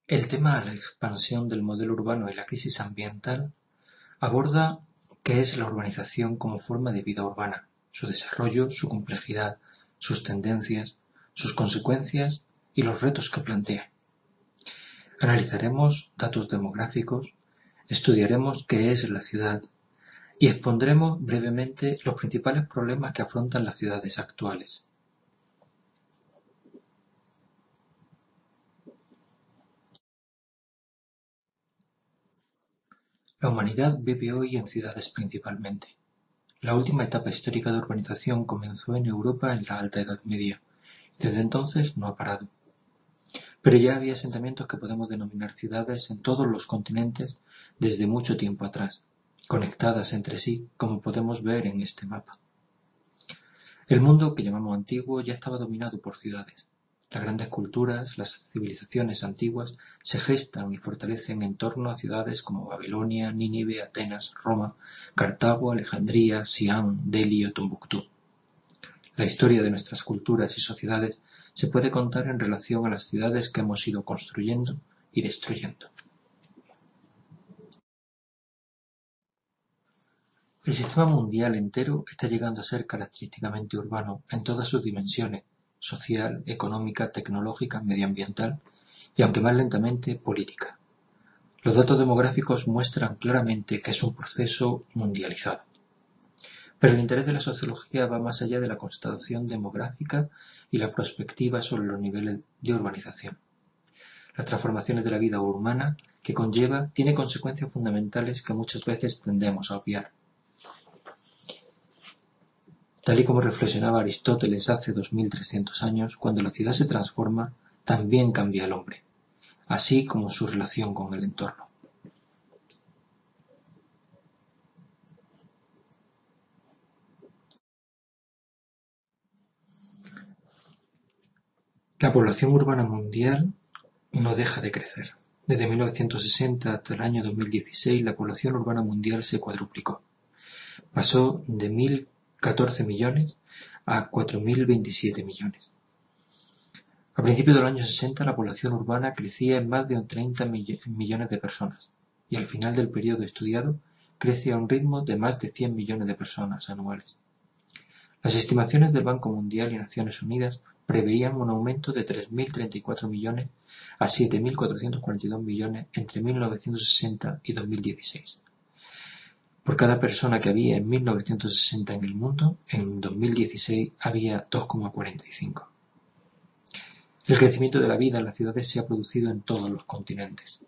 El tema la expansión del modelo urbano y la crisis ambiental aborda qué es la urbanización como forma de vida urbana, su desarrollo, su complejidad, sus tendencias, sus consecuencias y los retos que plantea. Analizaremos datos demográficos, estudiaremos qué es la ciudad y expondremos brevemente los principales problemas que afrontan las ciudades actuales. La humanidad vive hoy en ciudades principalmente. La última etapa histórica de urbanización comenzó en Europa en la Alta Edad Media y desde entonces no ha parado. Pero ya había asentamientos que podemos denominar ciudades en todos los continentes desde mucho tiempo atrás, conectadas entre sí, como podemos ver en este mapa. El mundo que llamamos antiguo ya estaba dominado por ciudades. Las grandes culturas, las civilizaciones antiguas, se gestan y fortalecen en torno a ciudades como Babilonia, Nínive, Atenas, Roma, Cartago, Alejandría, Siam, Delhi o Tombuctú. La historia de nuestras culturas y sociedades se puede contar en relación a las ciudades que hemos ido construyendo y destruyendo. El sistema mundial entero está llegando a ser característicamente urbano en todas sus dimensiones: social, económica, tecnológica, medioambiental y, aunque más lentamente, política. Los datos demográficos muestran claramente que es un proceso mundializado. Pero el interés de la sociología va más allá de la constatación demográfica y la prospectiva sobre los niveles de urbanización. Las transformaciones de la vida humana que conlleva tiene consecuencias fundamentales que muchas veces tendemos a obviar. Tal y como reflexionaba Aristóteles hace 2300 años, cuando la ciudad se transforma, también cambia el hombre, así como su relación con el entorno. La población urbana mundial no deja de crecer. Desde 1960 hasta el año 2016, la población urbana mundial se cuadruplicó. Pasó de 1.014 millones a 4.027 millones. A principios de los años 60, la población urbana crecía en más de 30 millones de personas, y al final del periodo estudiado crece a un ritmo de más de 100 millones de personas anuales. Las estimaciones del Banco Mundial y Naciones Unidas preveían un aumento de 3.034 millones a 7.442 millones entre 1960 y 2016. Por cada persona que había en 1960 en el mundo, en 2016 había 2,45. El crecimiento de la vida en las ciudades se ha producido en todos los continentes.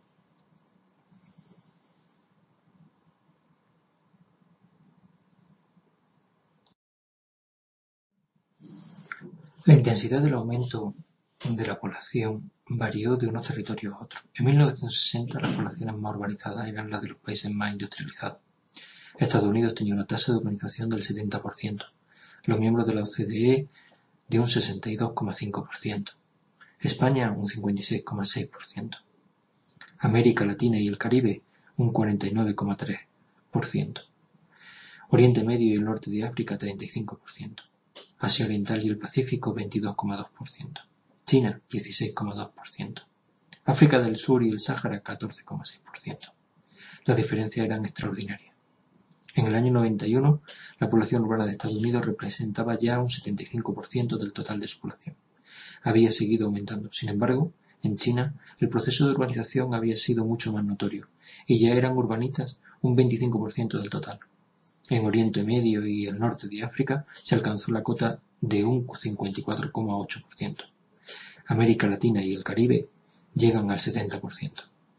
La intensidad del aumento de la población varió de unos territorios a otros. En 1960 las poblaciones más urbanizadas eran las de los países más industrializados. Estados Unidos tenía una tasa de urbanización del 70%, los miembros de la OCDE de un 62,5%, España un 56,6%, América Latina y el Caribe un 49,3%, Oriente Medio y el norte de África 35%, Asia Oriental y el Pacífico 22,2%, China 16,2%, África del Sur y el Sáhara 14,6%. Las diferencias eran extraordinarias. En el año 91, la población urbana de Estados Unidos representaba ya un 75% del total de su población. Había seguido aumentando. Sin embargo, en China, el proceso de urbanización había sido mucho más notorio, y ya eran urbanitas un 25% del total. En Oriente Medio y el norte de África se alcanzó la cota de un 54,8%. América Latina y el Caribe llegan al 70%.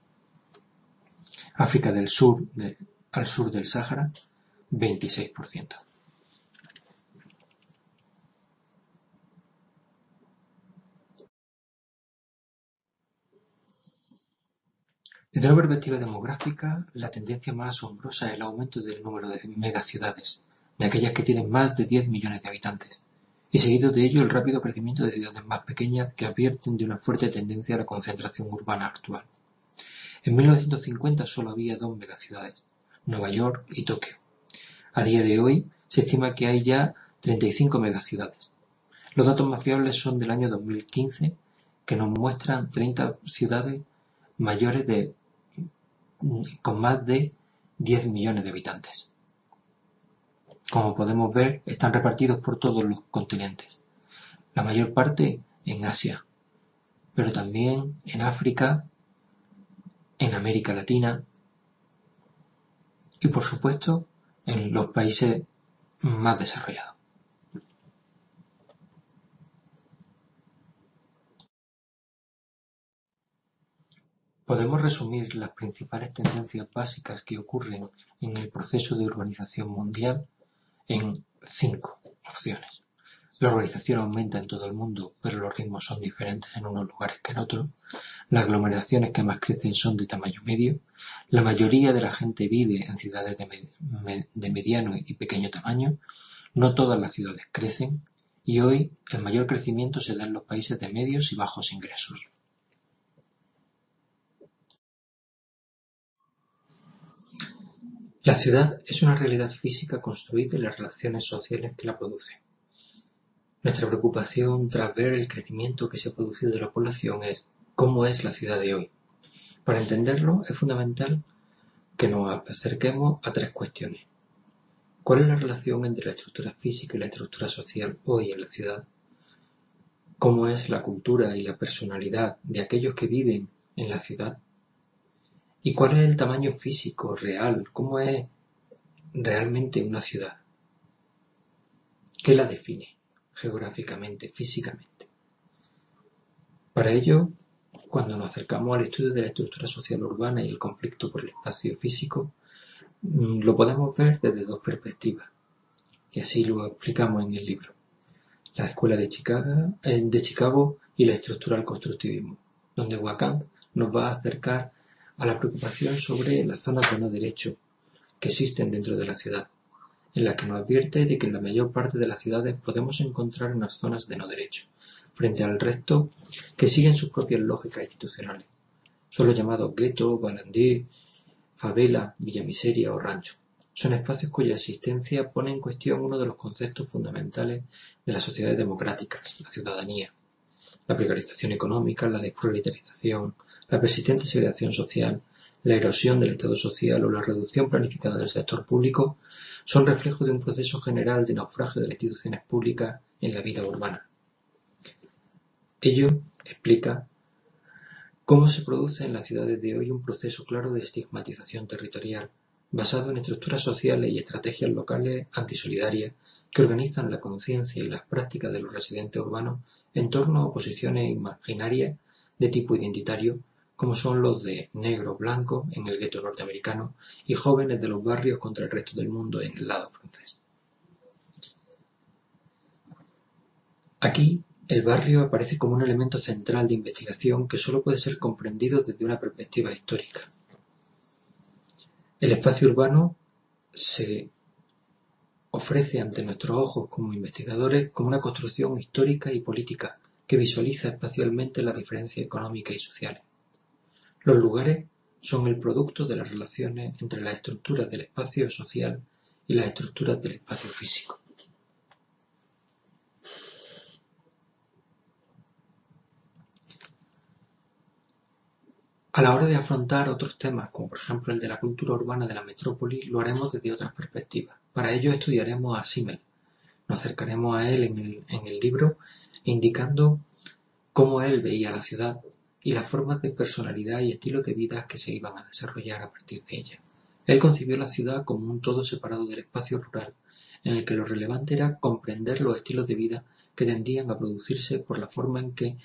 África del Sur, al sur del Sáhara, 26%. Desde una perspectiva demográfica, la tendencia más asombrosa es el aumento del número de megaciudades, de aquellas que tienen más de 10 millones de habitantes, y seguido de ello el rápido crecimiento de ciudades más pequeñas que advierten de una fuerte tendencia a la concentración urbana actual. En 1950 solo había dos megaciudades, Nueva York y Tokio. A día de hoy se estima que hay ya 35 megaciudades. Los datos más fiables son del año 2015, que nos muestran 30 ciudades mayores de con más de 10 millones de habitantes. Como podemos ver, están repartidos por todos los continentes, la mayor parte en Asia, pero también en África, en América Latina y, por supuesto, en los países más desarrollados. Podemos resumir las principales tendencias básicas que ocurren en el proceso de urbanización mundial en 5 opciones. La urbanización aumenta en todo el mundo, pero los ritmos son diferentes en unos lugares que en otros. Las aglomeraciones que más crecen son de tamaño medio. La mayoría de la gente vive en ciudades de mediano y pequeño tamaño. No todas las ciudades crecen. Y hoy el mayor crecimiento se da en los países de medios y bajos ingresos. La ciudad es una realidad física construida y las relaciones sociales que la producen. Nuestra preocupación tras ver el crecimiento que se ha producido de la población es cómo es la ciudad de hoy. Para entenderlo es fundamental que nos acerquemos a 3 cuestiones. ¿Cuál es la relación entre la estructura física y la estructura social hoy en la ciudad? ¿Cómo es la cultura y la personalidad de aquellos que viven en la ciudad? ¿Y cuál es el tamaño físico real? ¿Cómo es realmente una ciudad? ¿Qué la define geográficamente, físicamente? Para ello, cuando nos acercamos al estudio de la estructura social urbana y el conflicto por el espacio físico, lo podemos ver desde 2 perspectivas, y así lo explicamos en el libro. La Escuela de Chicago y la estructura del constructivismo, donde Wakant nos va a acercar a la preocupación sobre las zonas de no derecho que existen dentro de la ciudad, en la que nos advierte de que en la mayor parte de las ciudades podemos encontrar unas zonas de no derecho, frente al resto que siguen sus propias lógicas institucionales. Son los llamados guetos, balandí, favela, villa miseria o rancho. Son espacios cuya existencia pone en cuestión uno de los conceptos fundamentales de las sociedades democráticas, la ciudadanía. La precarización económica, la desproletarización, la persistente segregación social, la erosión del Estado social o la reducción planificada del sector público son reflejo de un proceso general de naufragio de las instituciones públicas en la vida urbana. Ello explica cómo se produce en las ciudades de hoy un proceso claro de estigmatización territorial, basado en estructuras sociales y estrategias locales antisolidarias que organizan la conciencia y las prácticas de los residentes urbanos en torno a posiciones imaginarias de tipo identitario, como son los de negro-blanco en el gueto norteamericano y jóvenes de los barrios contra el resto del mundo en el lado francés. Aquí, el barrio aparece como un elemento central de investigación que solo puede ser comprendido desde una perspectiva histórica. El espacio urbano se ofrece ante nuestros ojos como investigadores como una construcción histórica y política que visualiza espacialmente las diferencias económicas y sociales. Los lugares son el producto de las relaciones entre las estructuras del espacio social y las estructuras del espacio físico. A la hora de afrontar otros temas, como por ejemplo el de la cultura urbana de la metrópoli, lo haremos desde otras perspectivas. Para ello estudiaremos a Simmel. Nos acercaremos a él en el libro, indicando cómo él veía la ciudad y las formas de personalidad y estilos de vida que se iban a desarrollar a partir de ella. Él concibió la ciudad como un todo separado del espacio rural, en el que lo relevante era comprender los estilos de vida que tendían a producirse por la forma en que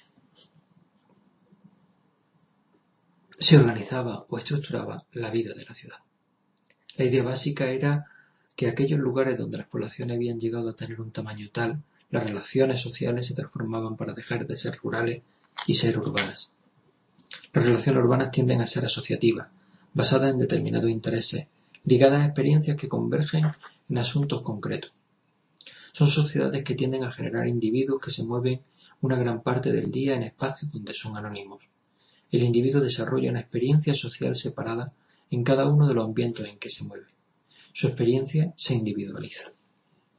se organizaba o estructuraba la vida de la ciudad. La idea básica era que aquellos lugares donde las poblaciones habían llegado a tener un tamaño tal, las relaciones sociales se transformaban para dejar de ser rurales y ser urbanas. Las relaciones urbanas tienden a ser asociativas, basadas en determinados intereses, ligadas a experiencias que convergen en asuntos concretos. Son sociedades que tienden a generar individuos que se mueven una gran parte del día en espacios donde son anónimos. El individuo desarrolla una experiencia social separada en cada uno de los ambientes en que se mueve. Su experiencia se individualiza.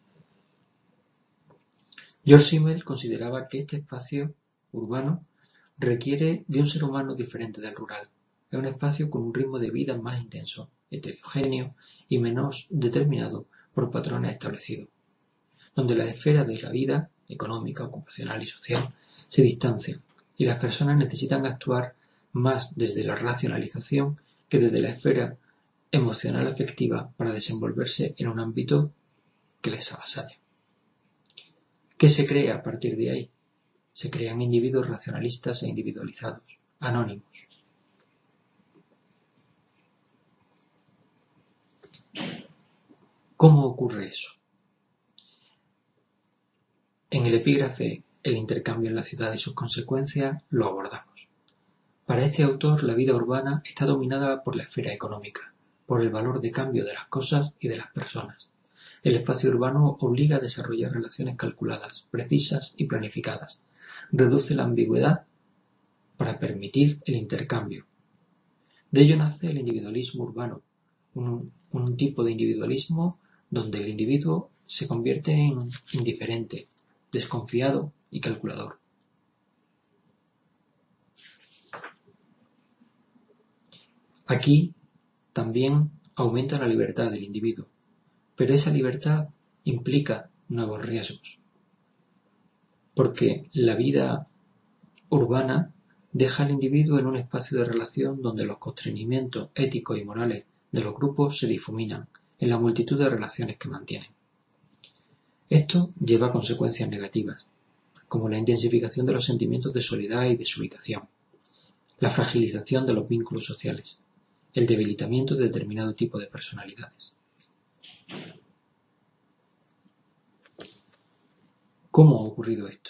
George Simmel consideraba que este espacio urbano Requiere de un ser humano diferente del rural. Es un espacio con un ritmo de vida más intenso, heterogéneo y menos determinado por patrones establecidos, donde las esferas de la vida económica, ocupacional y social se distancian y las personas necesitan actuar más desde la racionalización que desde la esfera emocional afectiva para desenvolverse en un ámbito que les avasalla. ¿Qué se crea a partir de ahí? Se crean individuos racionalistas e individualizados, anónimos. ¿Cómo ocurre eso? En el epígrafe El intercambio en la ciudad y sus consecuencias lo abordamos. Para este autor, la vida urbana está dominada por la esfera económica, por el valor de cambio de las cosas y de las personas. El espacio urbano obliga a desarrollar relaciones calculadas, precisas y planificadas. Reduce la ambigüedad para permitir el intercambio. De ello nace el individualismo urbano, un tipo de individualismo donde el individuo se convierte en indiferente, desconfiado y calculador. Aquí también aumenta la libertad del individuo, pero esa libertad implica nuevos riesgos, porque la vida urbana deja al individuo en un espacio de relación donde los constreñimientos éticos y morales de los grupos se difuminan en la multitud de relaciones que mantienen. Esto lleva a consecuencias negativas, como la intensificación de los sentimientos de soledad y desubitación, la fragilización de los vínculos sociales, el debilitamiento de determinado tipo de personalidades. ¿Cómo ha ocurrido esto?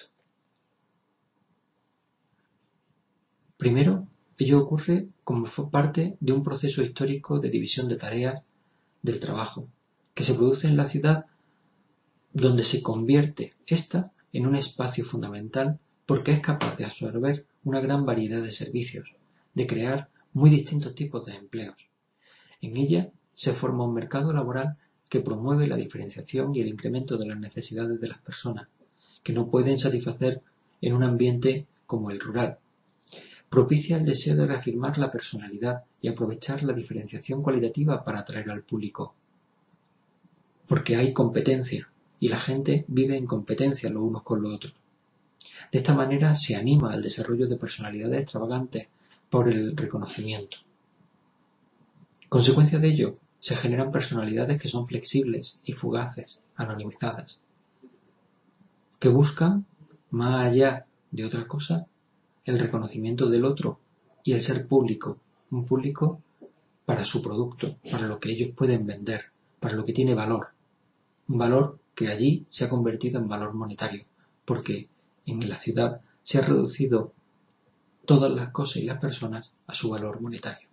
Primero, ello ocurre como parte de un proceso histórico de división de tareas del trabajo, que se produce en la ciudad, donde se convierte ésta en un espacio fundamental porque es capaz de absorber una gran variedad de servicios, de crear muy distintos tipos de empleos. En ella se forma un mercado laboral que promueve la diferenciación y el incremento de las necesidades de las personas, que no pueden satisfacer en un ambiente como el rural. Propicia el deseo de reafirmar la personalidad y aprovechar la diferenciación cualitativa para atraer al público. Porque hay competencia y la gente vive en competencia los unos con los otros. De esta manera se anima al desarrollo de personalidades extravagantes por el reconocimiento. Consecuencia de ello, se generan personalidades que son flexibles y fugaces, anonimizadas, que buscan, más allá de otra cosa, el reconocimiento del otro y el ser público, un público para su producto, para lo que ellos pueden vender, para lo que tiene valor, un valor que allí se ha convertido en valor monetario, porque en la ciudad se ha reducido todas las cosas y las personas a su valor monetario.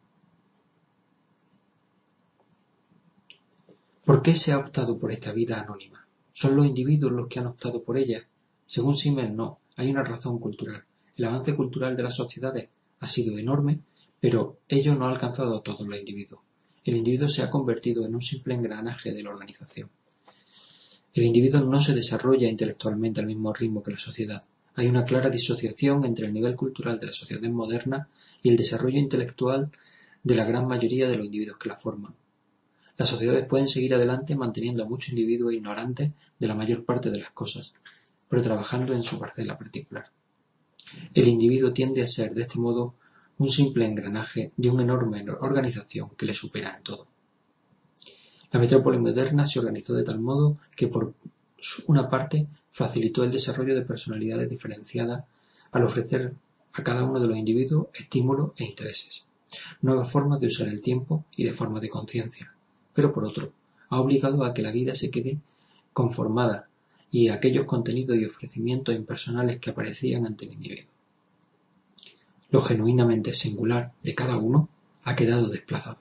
¿Por qué se ha optado por esta vida anónima? ¿Son los individuos los que han optado por ella? Según Simmel, no, hay una razón cultural. El avance cultural de las sociedades ha sido enorme, pero ello no ha alcanzado a todos los individuos. El individuo se ha convertido en un simple engranaje de la organización. El individuo no se desarrolla intelectualmente al mismo ritmo que la sociedad. Hay una clara disociación entre el nivel cultural de la sociedad moderna y el desarrollo intelectual de la gran mayoría de los individuos que la forman. Las sociedades pueden seguir adelante manteniendo a muchos individuos ignorantes de la mayor parte de las cosas, pero trabajando en su parcela particular. El individuo tiende a ser, de este modo, un simple engranaje de una enorme organización que le supera en todo. La metrópoli moderna se organizó de tal modo que, por una parte, facilitó el desarrollo de personalidades diferenciadas al ofrecer a cada uno de los individuos estímulos e intereses, nuevas formas de usar el tiempo y de forma de conciencia, pero por otro, ha obligado a que la vida se quede conformada y a aquellos contenidos y ofrecimientos impersonales que aparecían ante el individuo. Lo genuinamente singular de cada uno ha quedado desplazado.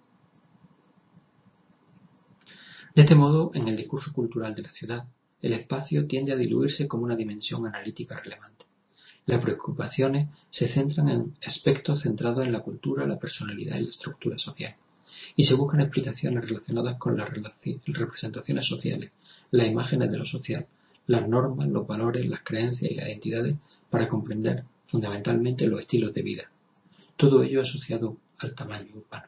De este modo, en el discurso cultural de la ciudad, el espacio tiende a diluirse como una dimensión analítica relevante. Las preocupaciones se centran en aspectos centrados en la cultura, la personalidad y la estructura social, y se buscan explicaciones relacionadas con las representaciones sociales, las imágenes de lo social, las normas, los valores, las creencias y las identidades para comprender fundamentalmente los estilos de vida. Todo ello asociado al tamaño urbano.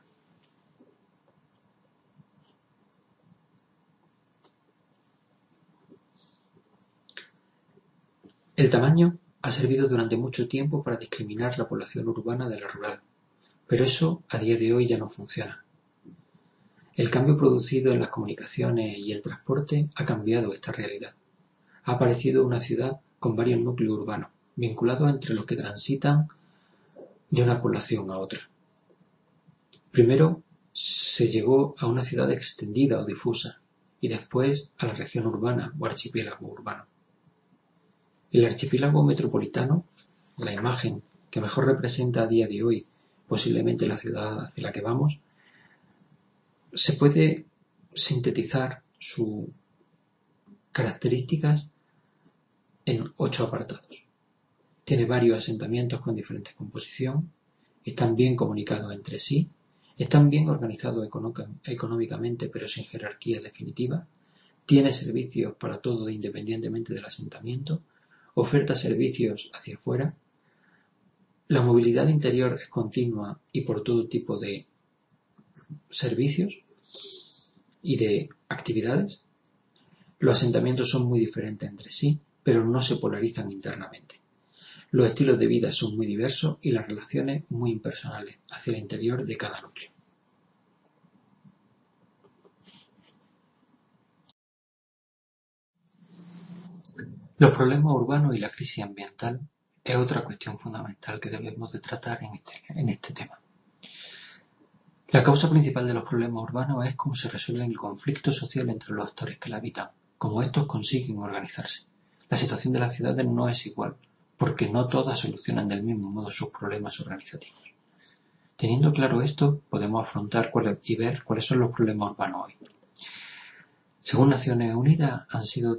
El tamaño ha servido durante mucho tiempo para discriminar la población urbana de la rural, pero eso a día de hoy ya no funciona. El cambio producido en las comunicaciones y el transporte ha cambiado esta realidad. Ha aparecido una ciudad con varios núcleos urbanos, vinculados entre los que transitan de una población a otra. Primero se llegó a una ciudad extendida o difusa, y después a la región urbana o archipiélago urbano. El archipiélago metropolitano, la imagen que mejor representa a día de hoy posiblemente la ciudad hacia la que vamos, se puede sintetizar sus características en 8 apartados. Tiene varios asentamientos con diferentes composición, están bien comunicados entre sí, están bien organizados económicamente pero sin jerarquía definitiva, tiene servicios para todo independientemente del asentamiento, oferta servicios hacia afuera, la movilidad interior es continua y por todo tipo de servicios y de actividades. Los asentamientos son muy diferentes entre sí, pero no se polarizan internamente. Los estilos de vida son muy diversos y las relaciones muy impersonales hacia el interior de cada núcleo. Los problemas urbanos y la crisis ambiental es otra cuestión fundamental que debemos de tratar en este tema. La causa principal de los problemas urbanos es cómo se resuelve el conflicto social entre los actores que la habitan, cómo estos consiguen organizarse. La situación de las ciudades no es igual, porque no todas solucionan del mismo modo sus problemas organizativos. Teniendo claro esto, podemos afrontar y ver cuáles son los problemas urbanos hoy. Según Naciones Unidas, han sido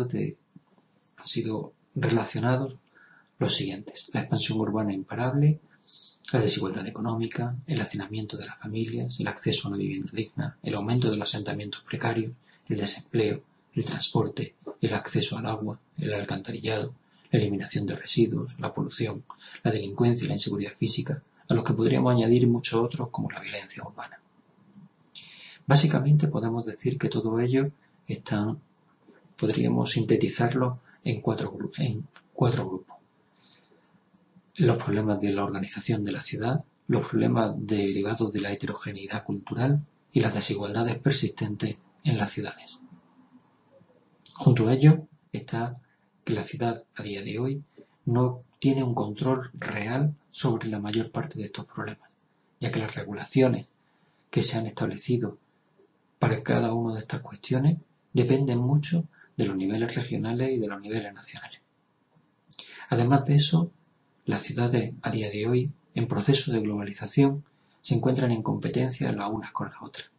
relacionados los siguientes: la expansión urbana imparable, la desigualdad económica, el hacinamiento de las familias, el acceso a una vivienda digna, el aumento de los asentamientos precarios, el desempleo, el transporte, el acceso al agua, el alcantarillado, la eliminación de residuos, la polución, la delincuencia y la inseguridad física, a los que podríamos añadir muchos otros como la violencia urbana. Básicamente podemos decir que todo ello podríamos sintetizarlo en cuatro grupos. Los problemas de la organización de la ciudad, los problemas derivados de la heterogeneidad cultural y las desigualdades persistentes en las ciudades. Junto a ello está que la ciudad a día de hoy no tiene un control real sobre la mayor parte de estos problemas, ya que las regulaciones que se han establecido para cada una de estas cuestiones dependen mucho de los niveles regionales y de los niveles nacionales. Además de eso, las ciudades a día de hoy, en proceso de globalización, se encuentran en competencia las unas con las otras.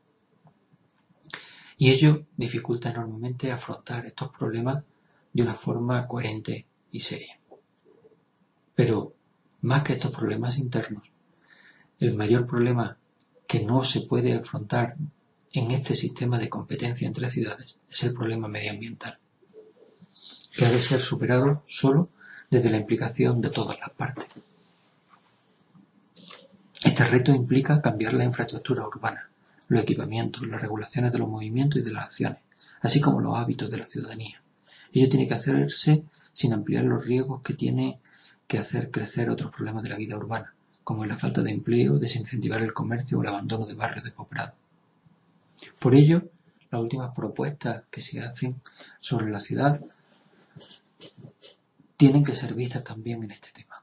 Y ello dificulta enormemente afrontar estos problemas de una forma coherente y seria. Pero, más que estos problemas internos, el mayor problema que no se puede afrontar en este sistema de competencia entre ciudades es el problema medioambiental, que ha de ser superado solo desde la implicación de todas las partes. Este reto implica cambiar la infraestructura urbana, los equipamientos, las regulaciones de los movimientos y de las acciones, así como los hábitos de la ciudadanía. Ello tiene que hacerse sin ampliar los riesgos que tiene que hacer crecer otros problemas de la vida urbana, como la falta de empleo, desincentivar el comercio o el abandono de barrios despoblados. Por ello, las últimas propuestas que se hacen sobre la ciudad tienen que ser vistas también en este tema.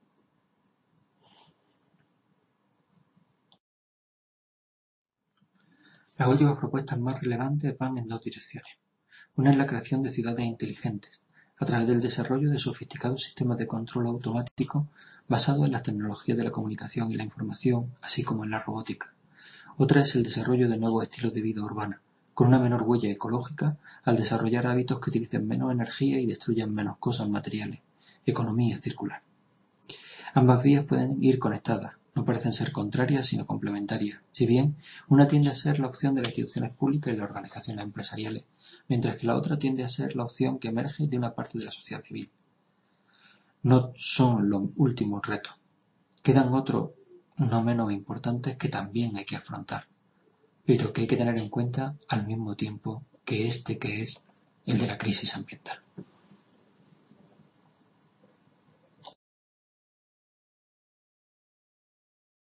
Las últimas propuestas más relevantes van en dos direcciones. Una es la creación de ciudades inteligentes, a través del desarrollo de sofisticados sistemas de control automático basados en las tecnologías de la comunicación y la información, así como en la robótica. Otra es el desarrollo de nuevos estilos de vida urbana, con una menor huella ecológica al desarrollar hábitos que utilicen menos energía y destruyan menos cosas materiales. Economía circular. Ambas vías pueden ir conectadas, no parecen ser contrarias sino complementarias, si bien una tiende a ser la opción de las instituciones públicas y las organizaciones empresariales, mientras que la otra tiende a ser la opción que emerge de una parte de la sociedad civil. no son los últimos retos. Quedan otros no menos importantes que también hay que afrontar, pero que hay que tener en cuenta al mismo tiempo que que es el de la crisis ambiental.